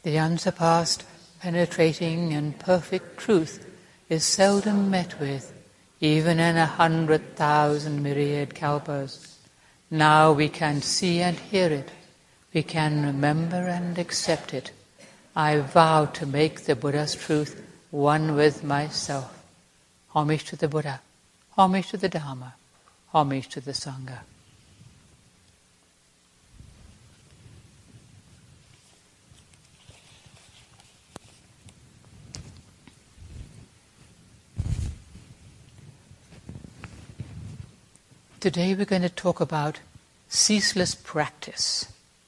The unsurpassed, penetrating and perfect truth is seldom met with, even in 100,000 myriad kalpas. Now we can see and hear it. We can remember and accept it. I vow to make the Buddha's truth one with myself. Homage to the Buddha. Homage to the Dharma. Homage to the Sangha. Today we're going to talk about ceaseless practice.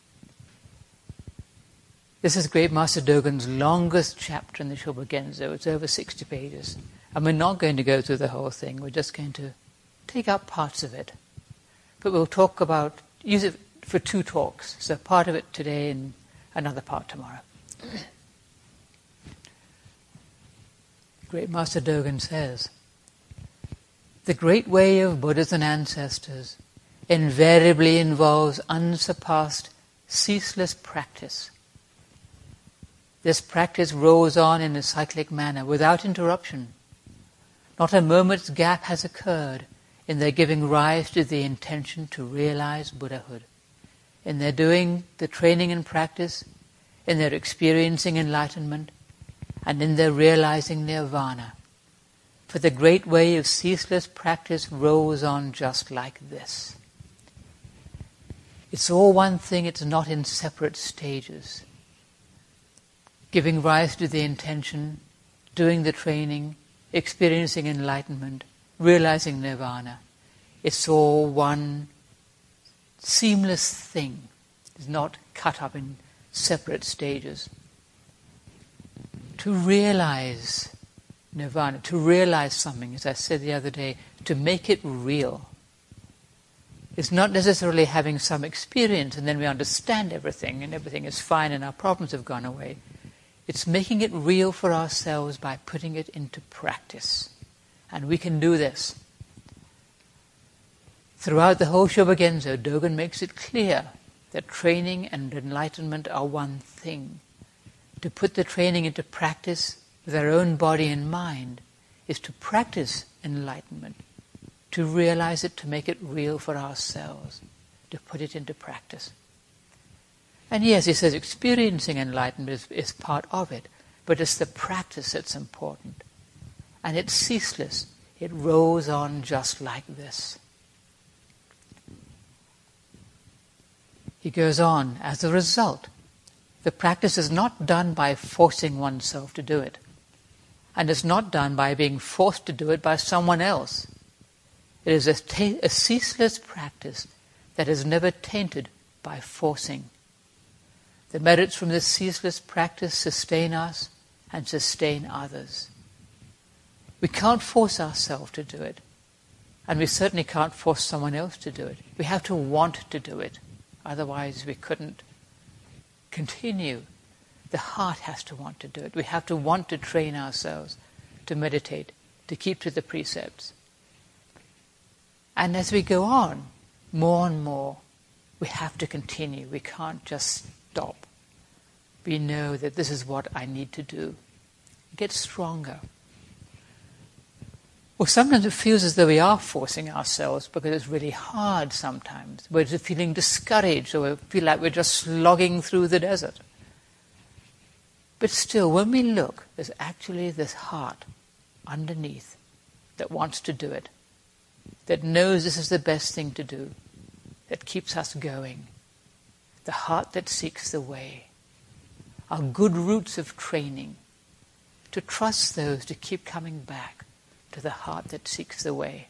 This is Great Master Dogen's longest chapter in the Shobogenzo. It's over 60 pages. And we're not going to go through the whole thing. We're just going to take up parts of it. But we'll talk about, use it for 2 talks. So part of it today and another part tomorrow. Great Master Dogen says, the great way of Buddhas and ancestors invariably involves unsurpassed, ceaseless practice. This practice rolls on in a cyclic manner without interruption. Not a moment's gap has occurred in their giving rise to the intention to realize Buddhahood, in their doing the training and practice, in their experiencing enlightenment, and in their realizing nirvana. For the great way of ceaseless practice rolls on just like this. It's all one thing, it's not in separate stages. Giving rise to the intention, doing the training, experiencing enlightenment, realizing nirvana. It's all one seamless thing. It's not cut up in separate stages. To realize nirvana, to realize something, as I said the other day, to make it real. It's not necessarily having some experience and then we understand everything and everything is fine and our problems have gone away. It's making it real for ourselves by putting it into practice. And we can do this. Throughout the whole Shobogenzo, Dogen makes it clear that training and enlightenment are one thing. To put the training into practice with our own body and mind is to practice enlightenment, to realize it, to make it real for ourselves, to put it into practice. And yes, he says experiencing enlightenment is part of it, but it's the practice that's important. And it's ceaseless. It rolls on just like this. He goes on, as a result, the practice is not done by forcing oneself to do it. And it's not done by being forced to do it by someone else. It is a ceaseless practice that is never tainted by forcing. The merits from this ceaseless practice sustain us and sustain others. We can't force ourselves to do it. And we certainly can't force someone else to do it. We have to want to do it. Otherwise we couldn't continue. The heart has to want to do it. We have to want to train ourselves to meditate, to keep to the precepts. And as we go on, more and more, we have to continue. We can't just stop. We know that this is what I need to do. Get stronger. Well, sometimes it feels as though we are forcing ourselves because it's really hard sometimes. We're just feeling discouraged or we feel like we're just slogging through the desert. But still, when we look, there's actually this heart underneath that wants to do it, that knows this is the best thing to do, that keeps us going. The heart that seeks the way. Our good roots of training. To trust those, to keep coming back to the heart that seeks the way.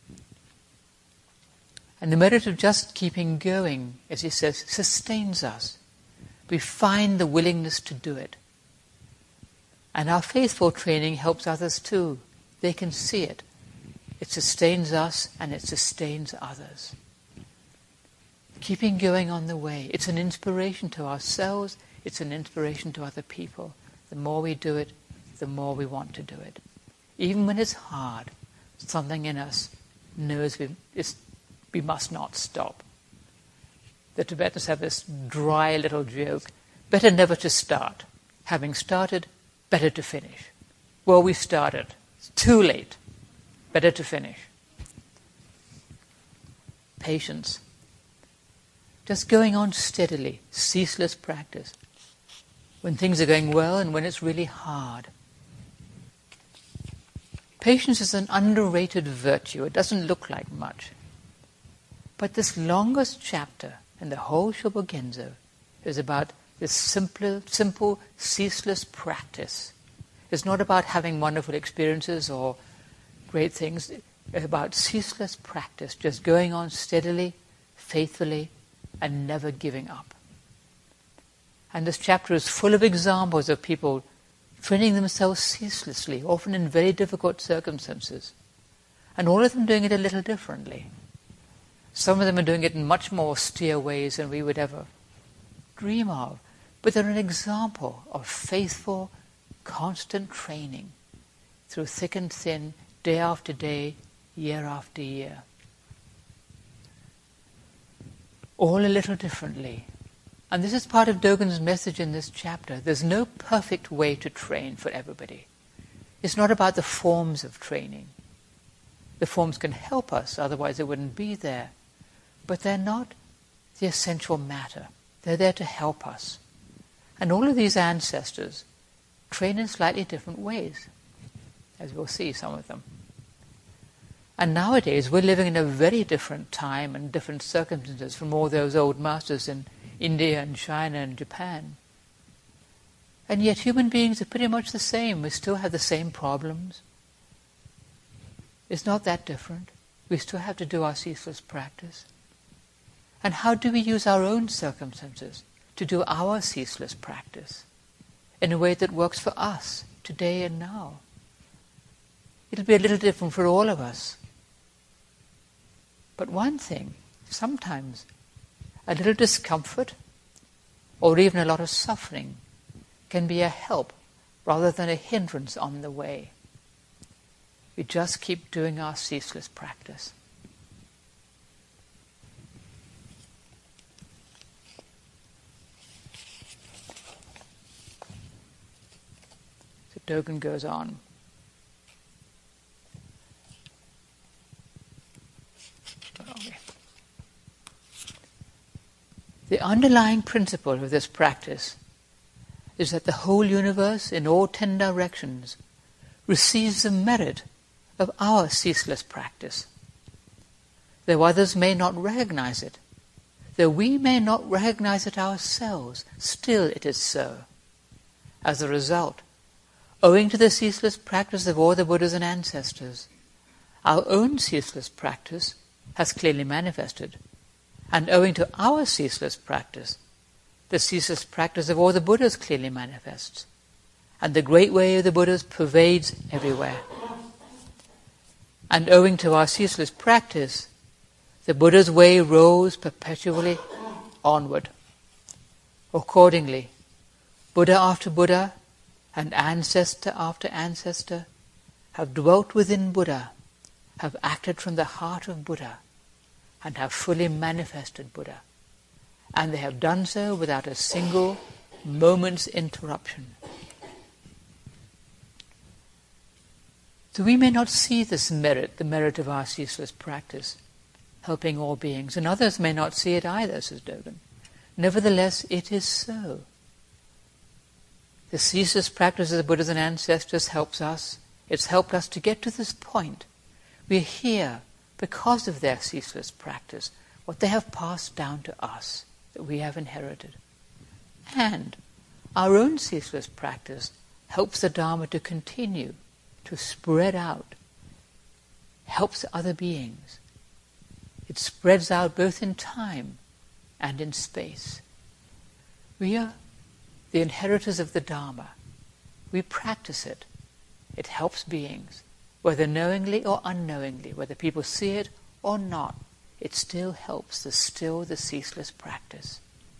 And the merit of just keeping going, as he says, sustains us. We find the willingness to do it. And our faithful training helps others too. They can see it. It sustains us and it sustains others. Keeping going on the way. It's an inspiration to ourselves. It's an inspiration to other people. The more we do it, the more we want to do it. Even when it's hard, something in us knows we must not stop. The Tibetans have this dry little joke, better never to start Having started, better to finish. Well, we started. It's too late. Better to finish. Patience. Just going on steadily, ceaseless practice. When things are going well and when it's really hard. Patience is an underrated virtue. It doesn't look like much. But this longest chapter in the whole Shobogenzo is about this simple, ceaseless practice. It's not about having wonderful experiences or great things. It's about ceaseless practice, just going on steadily, faithfully, and never giving up. And this chapter is full of examples of people training themselves ceaselessly, often in very difficult circumstances. And all of them doing it a little differently. Some of them are doing it in much more austere ways than we would ever dream of. But they're an example of faithful, constant training through thick and thin, day after day, year after year. All a little differently. And this is part of Dogen's message in this chapter. There's no perfect way to train for everybody. It's not about the forms of training. The forms can help us, otherwise they wouldn't be there. But they're not the essential matter. They're there to help us. And all of these ancestors train in slightly different ways, as we'll see some of them. And nowadays we're living in a very different time and different circumstances from all those old masters in India and China and Japan. And yet human beings are pretty much the same. We still have the same problems. It's not that different. We still have to do our ceaseless practice. And how do we use our own circumstances to do our ceaseless practice in a way that works for us today and now? It'll be a little different for all of us. But one thing, sometimes a little discomfort or even a lot of suffering can be a help rather than a hindrance on the way. We just keep doing our ceaseless practice. So Dogen goes on. Okay. The underlying principle of this practice is that the whole universe in all 10 directions receives the merit of our ceaseless practice. Though others may not recognize it, though we may not recognize it ourselves, still it is so. As a result, owing to the ceaseless practice of all the Buddhas and ancestors, our own ceaseless practice has clearly manifested. And owing to our ceaseless practice, the ceaseless practice of all the Buddhas clearly manifests. And the great way of the Buddhas pervades everywhere. And owing to our ceaseless practice, the Buddha's way rolls perpetually onward. Accordingly, Buddha after Buddha and ancestor after ancestor have dwelt within Buddha, have acted from the heart of Buddha, and have fully manifested Buddha. And they have done so without a single moment's interruption. So we may not see this merit, the merit of our ceaseless practice, helping all beings, and others may not see it either, says Dogen. Nevertheless, it is so. The ceaseless practice of the Buddhas and ancestors helps us. It's helped us to get to this point. We're here because of their ceaseless practice, what they have passed down to us, that we have inherited. And our own ceaseless practice helps the Dharma to continue, to spread out, helps other beings. It spreads out both in time and in space. We are the inheritors of the Dharma. We practice it. It helps beings, whether knowingly or unknowingly, whether people see it or not. It still helps. There's still the ceaseless practice.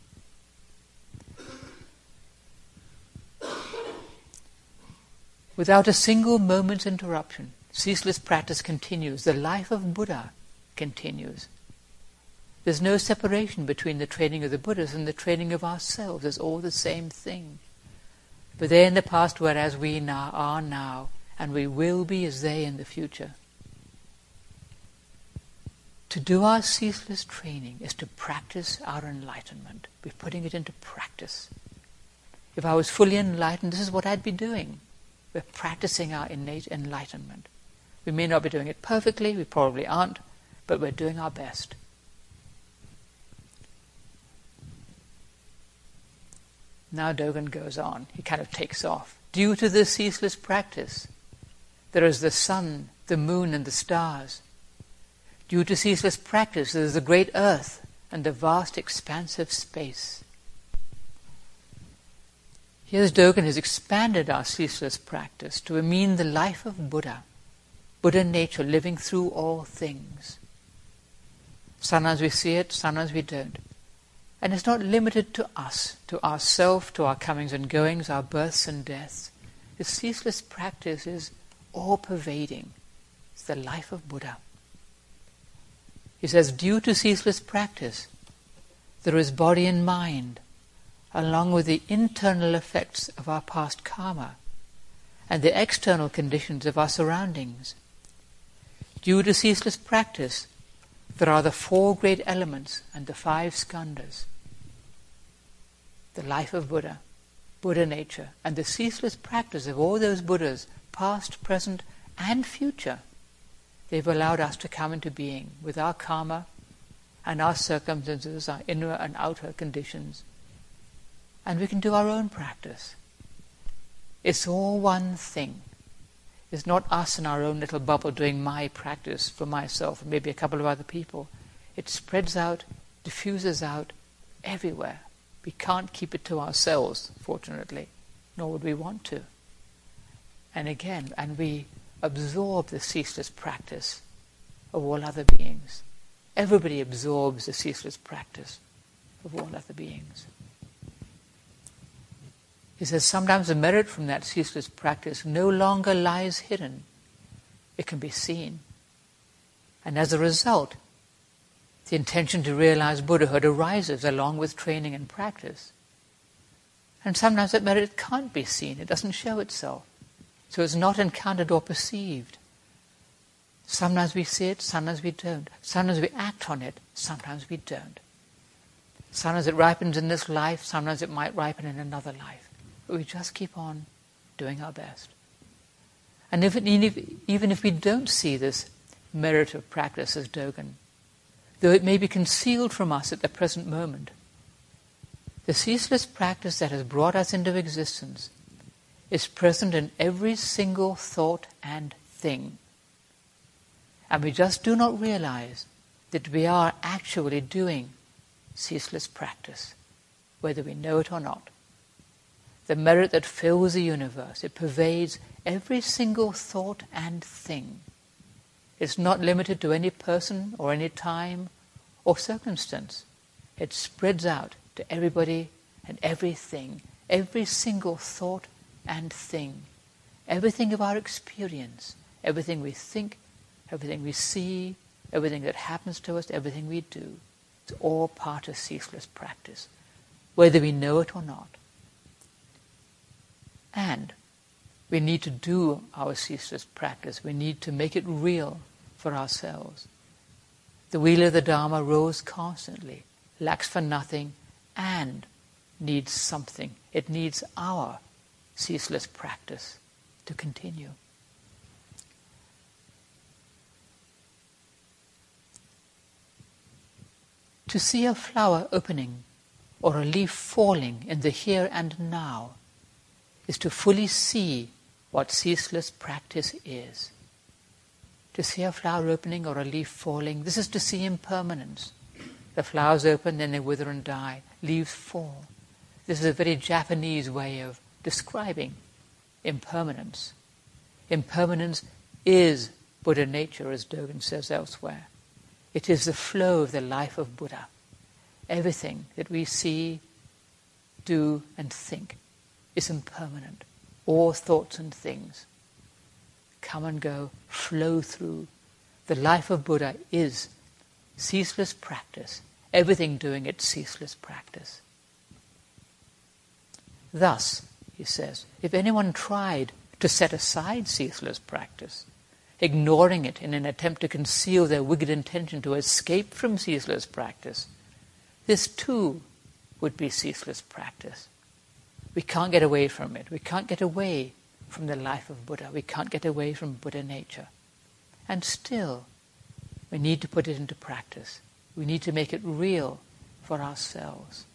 Without a single moment's interruption, ceaseless practice continues. The life of Buddha continues. There's no separation between the training of the Buddhas and the training of ourselves. It's all the same thing. But they in the past were as we now are now, and we will be as they in the future. To do our ceaseless training is to practice our enlightenment. We're putting it into practice. If I was fully enlightened, this is what I'd be doing. We're practicing our innate enlightenment. We may not be doing it perfectly, we probably aren't, but we're doing our best. Now Dogen goes on, he kind of takes off. Due to this ceaseless practice, there is the sun, the moon and the stars. Due to ceaseless practice, there is the great earth and the vast expanse of space. Here's Dogen has expanded our ceaseless practice to mean the life of Buddha, Buddha nature living through all things. Sometimes we see it, sometimes we don't. And it's not limited to us, to ourself, to our comings and goings, our births and deaths. The ceaseless practice is all-pervading. It's the life of Buddha. He says, due to ceaseless practice, there is body and mind, along with the internal effects of our past karma and the external conditions of our surroundings. Due to ceaseless practice, there are the 4 great elements and the 5 skandhas. The life of Buddha, Buddha nature, and the ceaseless practice of all those Buddhas, past, present, and future. They've allowed us to come into being with our karma and our circumstances, our inner and outer conditions. And we can do our own practice. It's all one thing. It's not us in our own little bubble doing my practice for myself and maybe a couple of other people. It spreads out, diffuses out everywhere. We can't keep it to ourselves, fortunately, nor would we want to. And again, we absorb the ceaseless practice of all other beings. Everybody absorbs the ceaseless practice of all other beings. He says sometimes the merit from that ceaseless practice no longer lies hidden. It can be seen. And as a result, the intention to realize Buddhahood arises along with training and practice. And sometimes that merit can't be seen. It doesn't show itself. So it's not encountered or perceived. Sometimes we see it, sometimes we don't. Sometimes we act on it, sometimes we don't. Sometimes it ripens in this life, sometimes it might ripen in another life. But we just keep on doing our best. And even if we don't see this merit of practice as Dogen, though it may be concealed from us at the present moment, the ceaseless practice that has brought us into existence is present in every single thought and thing. And we just do not realize that we are actually doing ceaseless practice, whether we know it or not. The merit that fills the universe, it pervades every single thought and thing. It's not limited to any person or any time or circumstance. It spreads out to everybody and everything, every single thought and thing, everything of our experience, everything we think, everything we see, everything that happens to us, everything we do. It's all part of ceaseless practice, whether we know it or not. And we need to do our ceaseless practice. We need to make it real for ourselves. The wheel of the Dharma rolls constantly, lacks for nothing, and needs something. It needs our ceaseless practice to continue. To see a flower opening or a leaf falling in the here and now is to fully see what ceaseless practice is. To see a flower opening or a leaf falling, this is to see impermanence. The flowers open, then they wither and die. Leaves fall. This is a very Japanese way of describing impermanence. Impermanence is Buddha nature, as Dogen says elsewhere. It is the flow of the life of Buddha. Everything that we see, do, and think is impermanent. All thoughts and things come and go, flow through. The life of Buddha is ceaseless practice, everything doing its ceaseless practice. Thus, he says, if anyone tried to set aside ceaseless practice, ignoring it in an attempt to conceal their wicked intention to escape from ceaseless practice, this too would be ceaseless practice. We can't get away from it. We can't get away from the life of Buddha. We can't get away from Buddha nature. And still, we need to put it into practice. We need to make it real for ourselves.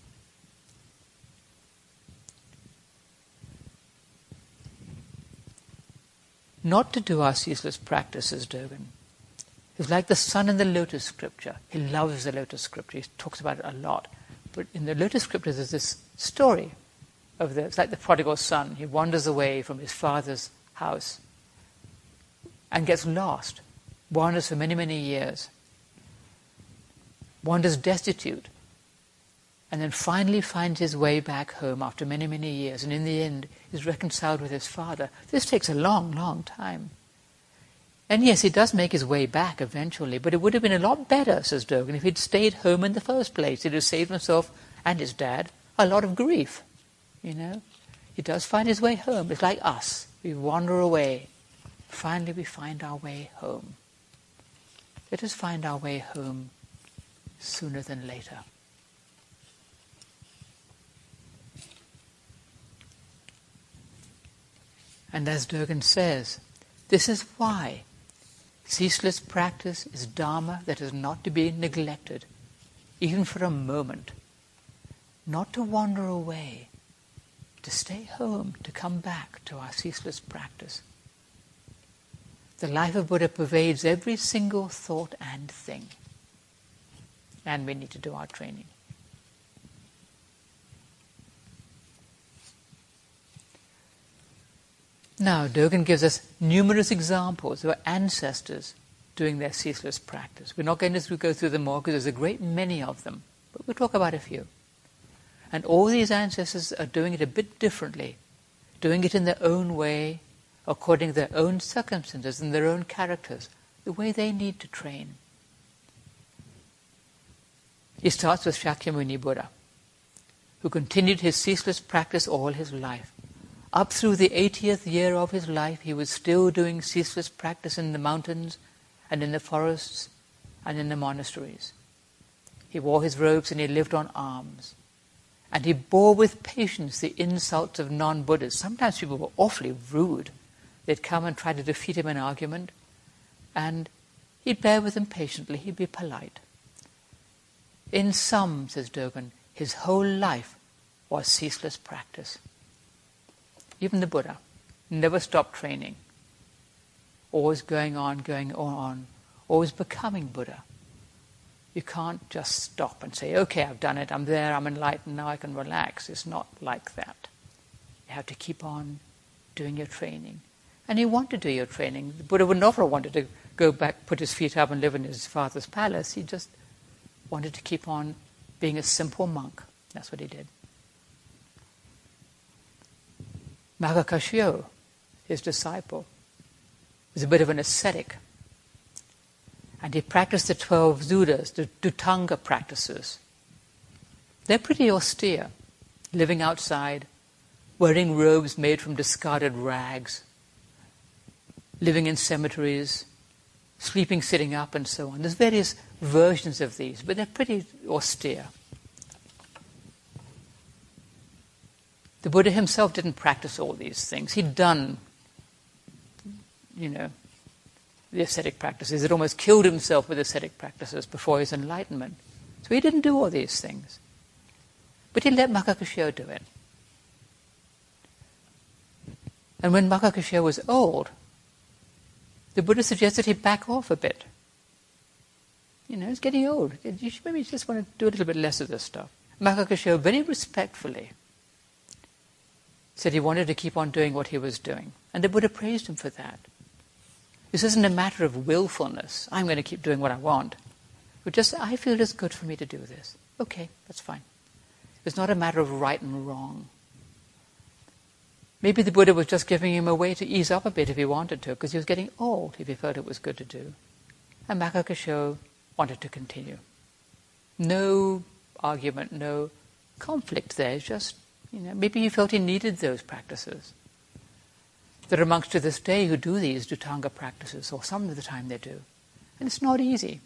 Not to do our ceaseless practice, says Dogen, is like the sun in the Lotus Scripture. He loves the Lotus Scripture. He talks about it a lot. But in the Lotus Scripture there's this story of it's like the prodigal son. He wanders away from his father's house and gets lost, wanders for many, many years, wanders destitute, and then finally finds his way back home after many, many years, and in the end is reconciled with his father. This takes a long, long time. And yes, he does make his way back eventually, but it would have been a lot better, says Dogen, if he'd stayed home in the first place. He'd have saved himself and his dad a lot of grief. He does find his way home. It's like us. We wander away. Finally we find our way home. Let us find our way home sooner than later. And as Dogen says, this is why ceaseless practice is Dharma that is not to be neglected, even for a moment. Not to wander away, to stay home, to come back to our ceaseless practice. The life of Buddha pervades every single thought and thing. And we need to do our training. Now, Dogen gives us numerous examples of ancestors doing their ceaseless practice. We're not going to go through them all because there's a great many of them, but we'll talk about a few. And all these ancestors are doing it a bit differently, doing it in their own way, according to their own circumstances and their own characters, the way they need to train. He starts with Shakyamuni Buddha, who continued his ceaseless practice all his life. Up through the 80th year of his life, he was still doing ceaseless practice in the mountains and in the forests and in the monasteries. He wore his robes and he lived on alms. And he bore with patience the insults of non-Buddhas. Sometimes people were awfully rude. They'd come and try to defeat him in argument, and he'd bear with them patiently. He'd be polite. In sum, says Dogen, his whole life was ceaseless practice. Even the Buddha never stopped training. Always going on, always becoming Buddha. You can't just stop and say, okay, I've done it, I'm there, I'm enlightened, now I can relax. It's not like that. You have to keep on doing your training. And you want to do your training. The Buddha would never have wanted to go back, put his feet up and live in his father's palace. He just wanted to keep on being a simple monk. That's what he did. Magakashyo, his disciple, was a bit of an ascetic. And he practiced the 12 Zudas, the Dhutanga practices. They're pretty austere, living outside, wearing robes made from discarded rags, living in cemeteries, sleeping sitting up, and so on. There's various versions of these, but they're pretty austere. The Buddha himself didn't practice all these things. He'd done, the ascetic practices. He'd almost killed himself with ascetic practices before his enlightenment. So he didn't do all these things. But he let Magakashyo do it. And when Magakashyo was old, the Buddha suggested he back off a bit. He's getting old. You should maybe just want to do a little bit less of this stuff. Magakashyo very respectfully said he wanted to keep on doing what he was doing. And the Buddha praised him for that. This isn't a matter of willfulness. I'm going to keep doing what I want. But just, I feel it's good for me to do this. Okay, that's fine. It's not a matter of right and wrong. Maybe the Buddha was just giving him a way to ease up a bit if he wanted to, because he was getting old if he felt it was good to do. And Magakashyo wanted to continue. No argument, no conflict there. It's just Maybe he felt he needed those practices. There are monks to this day who do these Dhutanga practices, or some of the time they do. And it's not easy.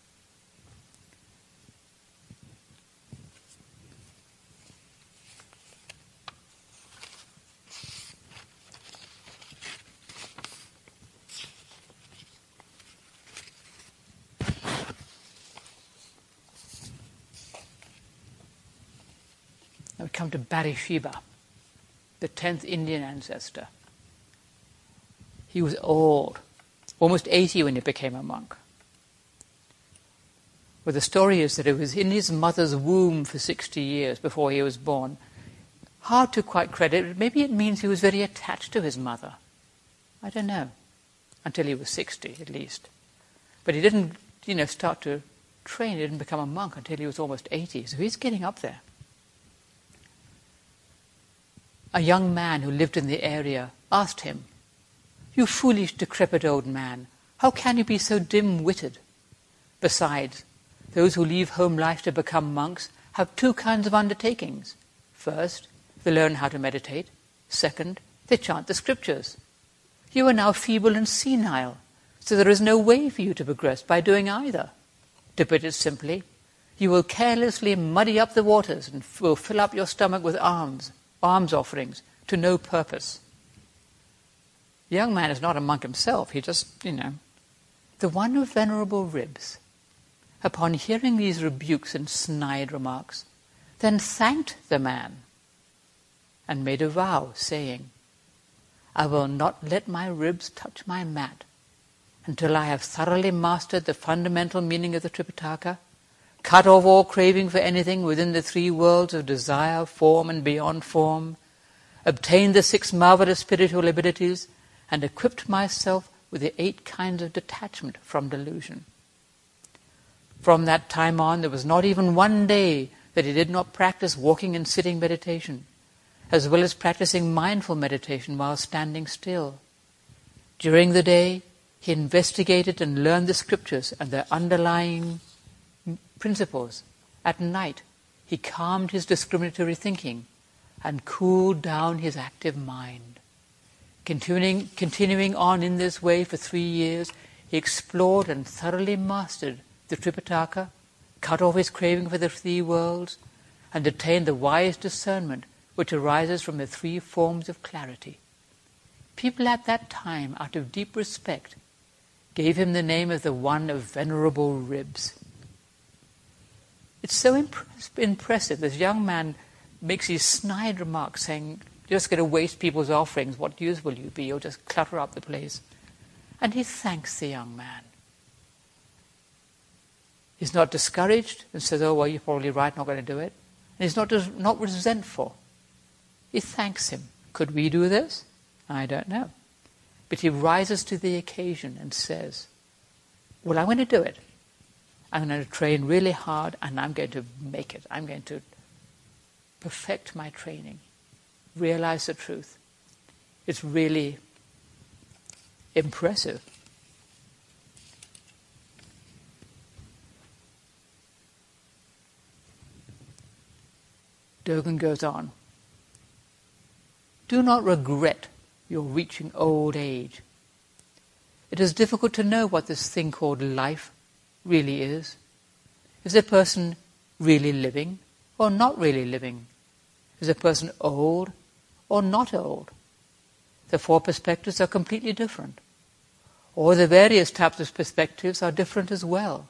Now we come to Barishiva, the 10th Indian ancestor. He was old, almost 80 when he became a monk. Well, the story is that it was in his mother's womb for 60 years before he was born. Hard to quite credit. Maybe it means he was very attached to his mother. I don't know. Until he was 60, at least. But he didn't, start to train. He didn't become a monk until he was almost 80. So he's getting up there. A young man who lived in the area asked him, "You foolish, decrepit old man, how can you be so dim-witted? Besides, those who leave home life to become monks have two kinds of undertakings. First, they learn how to meditate. Second, they chant the scriptures. You are now feeble and senile, so there is no way for you to progress by doing either. To put it simply, you will carelessly muddy up the waters and will fill up your stomach with alms offerings to no purpose." The young man is not a monk himself. He just, The one of venerable ribs, upon hearing these rebukes and snide remarks, then thanked the man and made a vow, saying, "I will not let my ribs touch my mat until I have thoroughly mastered the fundamental meaning of the Tripitaka, cut off all craving for anything within the three worlds of desire, form, and beyond form, obtained the 6 marvelous spiritual abilities, and equipped myself with the 8 kinds of detachment from delusion." From that time on, there was not even one day that he did not practice walking and sitting meditation, as well as practicing mindful meditation while standing still. During the day, he investigated and learned the scriptures and their underlying principles. At night, he calmed his discriminatory thinking and cooled down his active mind. Continuing on in this way for 3 years, he explored and thoroughly mastered the Tripitaka, cut off his craving for the 3 worlds, and attained the wise discernment which arises from the 3 forms of clarity. People at that time, out of deep respect, gave him the name of the one of venerable ribs. It's so impressive. This young man makes these snide remarks saying, "You're just going to waste people's offerings. What use will you be? You'll just clutter up the place." And he thanks the young man. He's not discouraged and says, "Oh, well, you're probably right, not going to do it." And he's not resentful. He thanks him. Could we do this? I don't know. But he rises to the occasion and says, "Well, I'm going to do it. I'm going to train really hard and I'm going to make it. I'm going to perfect my training, realize the truth." It's really impressive. Dogen goes on, "Do not regret your reaching old age. It is difficult to know what this thing called life really is. Is a person really living or not really living? Is a person old or not old? The 4 perspectives are completely different. Or the various types of perspectives are different as well.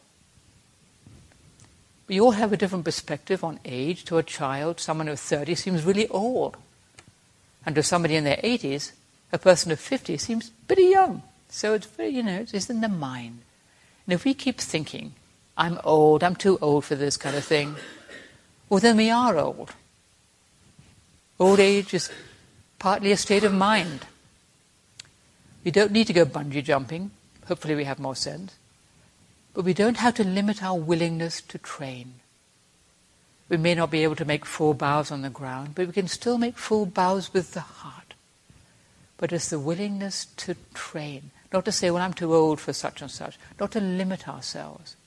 We all have a different perspective on age. To a child, someone of 30 seems really old. And to somebody in their 80s, a person of 50 seems pretty young. So it's very, it's in the mind. And if we keep thinking, "I'm old, I'm too old for this kind of thing," well, then we are old. Old age is partly a state of mind. We don't need to go bungee jumping. Hopefully we have more sense. But we don't have to limit our willingness to train. We may not be able to make full bows on the ground, but we can still make full bows with the heart. But it's the willingness to train. Not to say, "Well, I'm too old for such and such." Not to limit ourselves.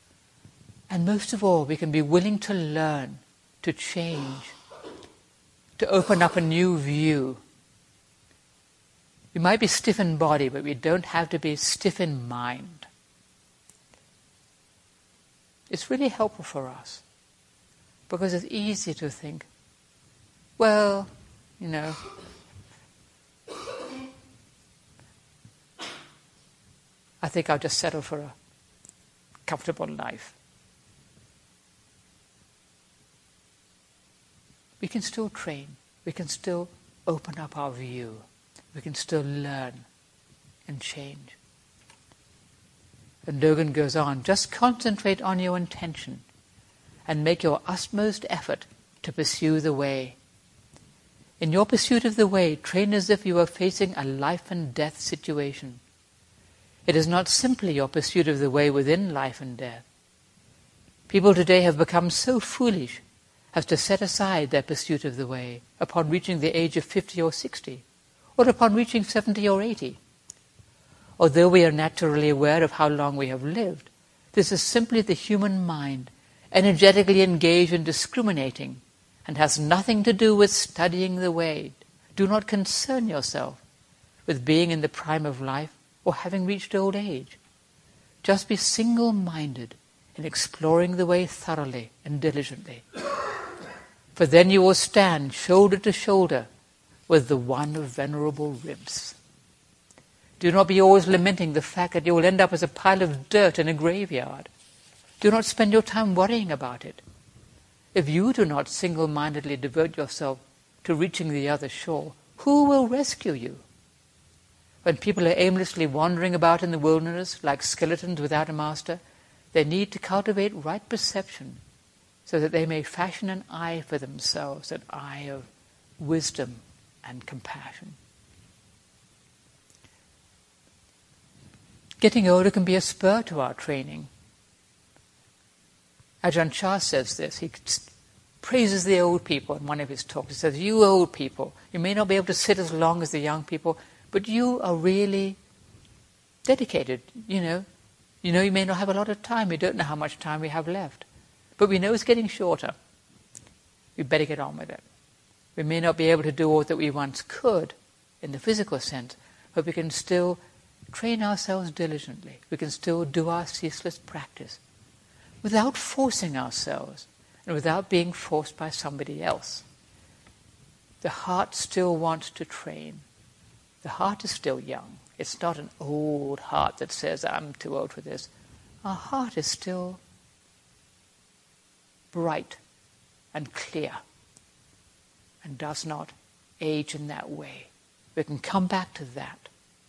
And most of all, we can be willing to learn, to change. to open up a new view. We might be stiff in body, but we don't have to be stiff in mind. It's really helpful for us, because it's easy to think, well, I think I'll just settle for a comfortable life. We can still train. We can still open up our view. We can still learn and change. And Dogen goes on, just concentrate on your intention and make your utmost effort to pursue the way. In your pursuit of the way, train as if you are facing a life and death situation. It is not simply your pursuit of the way within life and death. People today have become so foolish as to set aside their pursuit of the way upon reaching the age of 50 or 60, or upon reaching 70 or 80. Although we are naturally aware of how long we have lived, this is simply the human mind energetically engaged in discriminating and has nothing to do with studying the way. Do not concern yourself with being in the prime of life or having reached old age. Just be single-minded in exploring the way thoroughly and diligently. For then you will stand shoulder to shoulder with the one of venerable ribs. Do not be always lamenting the fact that you will end up as a pile of dirt in a graveyard. Do not spend your time worrying about it. If you do not single-mindedly devote yourself to reaching the other shore, who will rescue you? When people are aimlessly wandering about in the wilderness like skeletons without a master, they need to cultivate right perception so that they may fashion an eye for themselves, an eye of wisdom and compassion. Getting older can be a spur to our training. Ajahn Chah says this. He praises the old people in one of his talks. He says, you old people, you may not be able to sit as long as the young people, but you are really dedicated. You may not have a lot of time. We don't know how much time we have left. But we know it's getting shorter. We better get on with it. We may not be able to do all that we once could in the physical sense, but we can still train ourselves diligently. We can still do our ceaseless practice without forcing ourselves and without being forced by somebody else. The heart still wants to train. The heart is still young. It's not an old heart that says, I'm too old for this. Our heart is still bright and clear and does not age in that way. We can come back to that.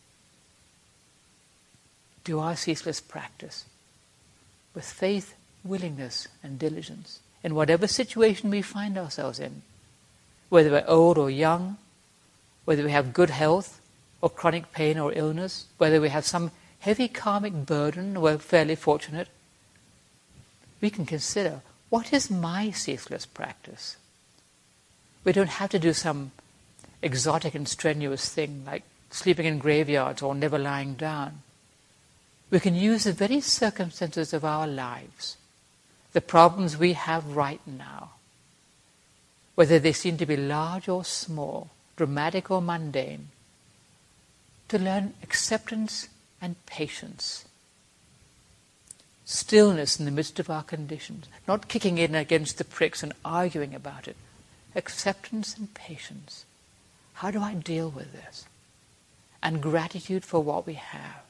Do our ceaseless practice with faith, willingness, and diligence in whatever situation we find ourselves in, whether we're old or young, whether we have good health or chronic pain or illness, whether we have some heavy karmic burden or we're fairly fortunate. We can consider, what is my ceaseless practice? We don't have to do some exotic and strenuous thing like sleeping in graveyards or never lying down. We can use the very circumstances of our lives, the problems we have right now, whether they seem to be large or small, dramatic or mundane, to learn acceptance and patience, stillness in the midst of our conditions, not kicking in against the pricks and arguing about it. Acceptance and patience. How do I deal with this? And gratitude for what we have.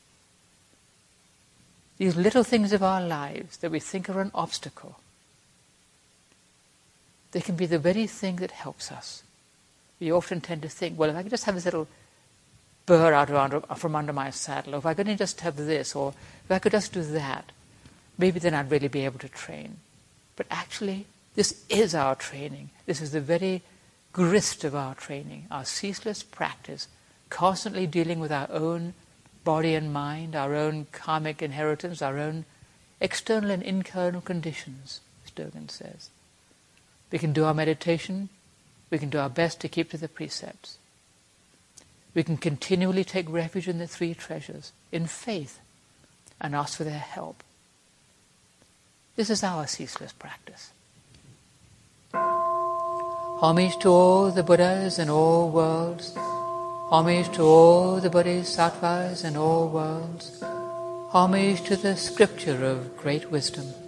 These little things of our lives that we think are an obstacle, they can be the very thing that helps us. We often tend to think, well, if I could just have this little burr out from under my saddle, or if I could just have this, or if I could just do that, maybe then I'd really be able to train. But actually, this is our training. This is the very grist of our training, our ceaseless practice, constantly dealing with our own body and mind, our own karmic inheritance, our own external and internal conditions, as Dogen says. We can do our meditation. We can do our best to keep to the precepts. We can continually take refuge in the three treasures, in faith, and ask for their help. This is our ceaseless practice. Homage to all the Buddhas in all worlds. Homage to all the Bodhisattvas in all worlds. Homage to the scripture of great wisdom.